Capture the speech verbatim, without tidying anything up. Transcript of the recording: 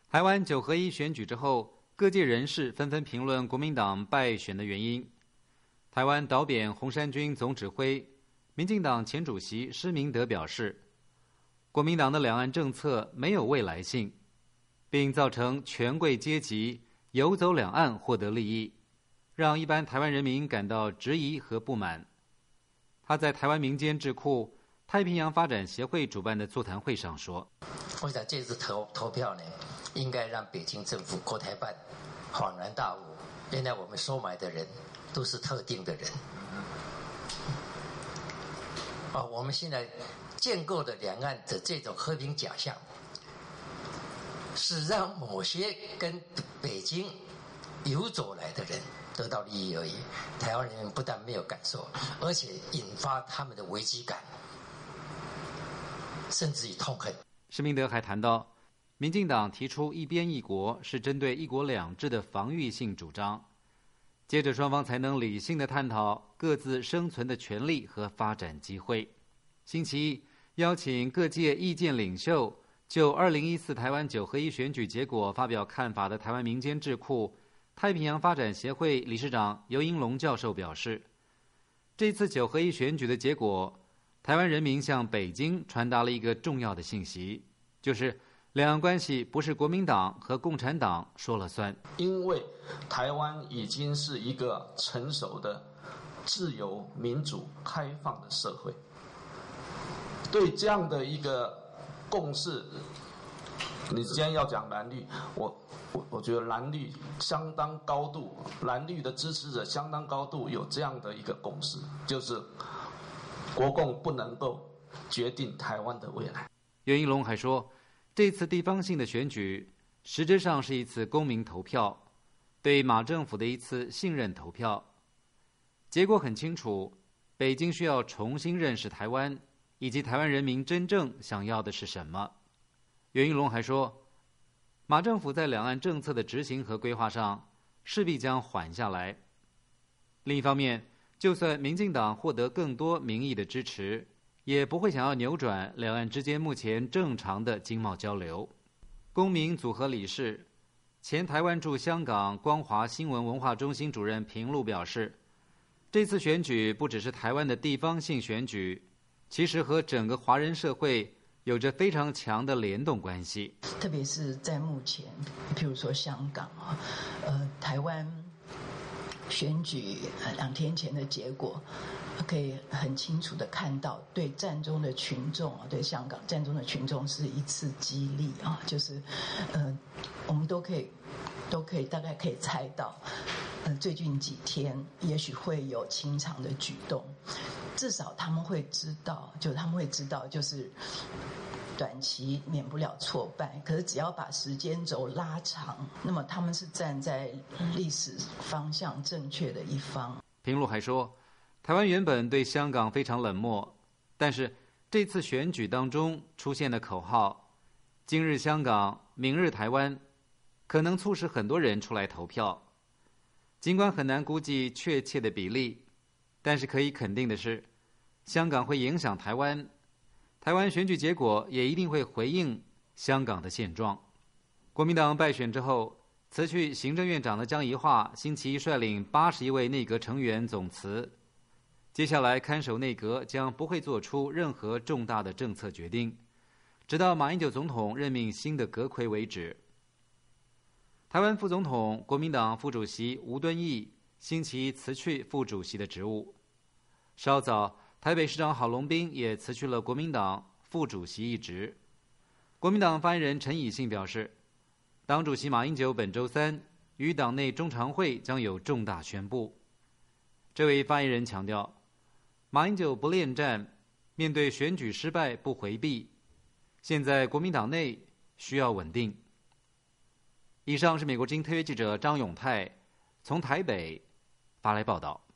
台湾九合一选举之后，各界人士纷纷评论国民党败选的原因。台湾导扁红衫军总指挥、民进党前主席施明德表示，国民党的两岸政策没有未来性，并造成权贵阶级游走两岸获得利益，让一般台湾人民感到质疑和不满。他在台湾民间智库太平洋发展协会主办的座谈会上说， 我想这次投投票呢，应该让北京政府国台办恍然大悟，原来我们收买的人都是特定的人。啊，我们现在建构的两岸的这种和平假象，是让某些跟北京游走来的人得到利益而已。台湾人民不但没有感受，而且引发他们的危机感，甚至于痛恨。 施明德还谈到，民进党提出一边一国是针对一国两制的防御性主张，接着双方才能理性的探讨各自生存的权利和发展机会。星期一邀请各界意见领袖就二零一四台湾九合一选举结果发表看法的台湾民间智库太平洋发展协会理事长游盈隆教授表示，这次九合一选举的结果，台湾人民向北京传达了一个重要的信息，就是两岸关系不是国民党和共产党说了算。 因为台湾已经是一个成熟的自由民主开放的社会，对这样的一个共识，你今天要讲蓝绿，我我我觉得蓝绿相当高度，蓝绿的支持者相当高度有这样的一个共识，就是国共不能够决定台湾的未来。 袁一龙还说，这次地方性的选举实质上是一次公民投票，对马政府的一次信任投票。结果很清楚，北京需要重新认识台湾，以及台湾人民真正想要的是什么。袁一龙还说，马政府在两岸政策的执行和规划上势必将缓下来。另一方面，就算民进党获得更多民意的支持，也不会想要扭转两岸之间目前正常的经贸交流。公民组合理事、前台湾驻香港光华新闻文化中心主任平路表示，这次选举不只是台湾的地方性选举，其实和整个华人社会有着非常强的联动关系。 特别是在目前，譬如说香港啊，呃，台湾选举两天前的结果，可以很清楚的看到，对战中的群众啊，对香港战中的群众是一次激励啊，就是呃，我们都可以都可以大概可以猜到，呃，最近几天也许会有清场的举动，至少他们会知道，就他们会知道，就是短期免不了挫败，可是只要把时间轴拉长，那么他们是站在历史方向正确的一方。 平路还说，台湾原本对香港非常冷漠，但是这次选举当中出现的口号“今日香港，明日台湾”，可能促使很多人出来投票。尽管很难估计确切的比例，但是可以肯定的是，香港会影响台湾，台湾选举结果也一定会回应香港的现状。国民党败选之后，辞去行政院长的江宜樺星期一率领八十一位内阁成员总辞，接下来看守内阁将不会做出任何重大的政策决定，直到马英九总统任命新的阁揆为止。台湾副总统、国民党副主席吴敦义星期一辞去副主席的职务。稍早，台北市长郝龙斌也辞去了国民党副主席一职。国民党发言人陈以信表示，党主席马英九本周三于党内中常会将有重大宣布。这位发言人强调，马英九不恋战，面对选举失败不回避，现在国民党内需要稳定。以上是美国之音特约记者张永泰从台北发来报道。